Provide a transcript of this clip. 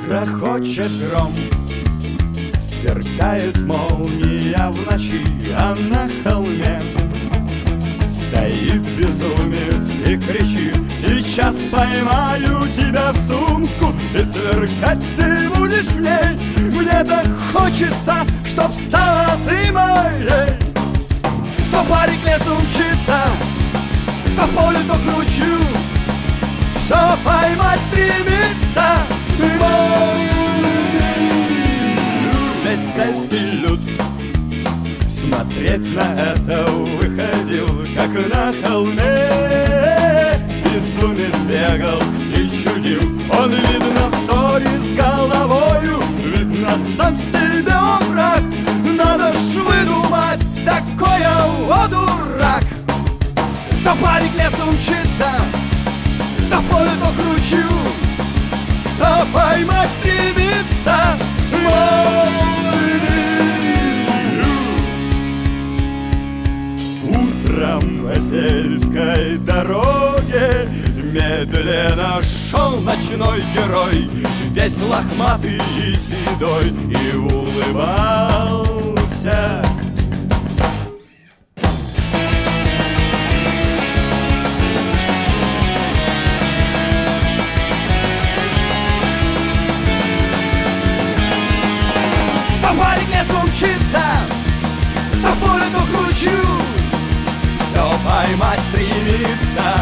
Грохочет гром, сверкает молния в ночи, а на холме стоит безумец и кричит: сейчас поймаю тебя в сумку, и сверкать ты будешь в ней. Мне так хочется, чтоб стала ты моей. То парик лесу мчится, то в поле, то к ручью, все поймать стремится. Весь сельский люд смотреть на это выходил, как на холме. Безумец бегал и чудил, он, видно, в ссоре с головою, видно, сам себе он враг. Надо ж выдумать такое, о дурак. То парик лесом мчится, то в поле, то к ручью, что поймать стремится. Утром по сельской дороге медленно шел ночной герой, весь лохматый и седой, и улыбался. То парик лесом мчится, то в поле, то к ручью, все поймать стремится.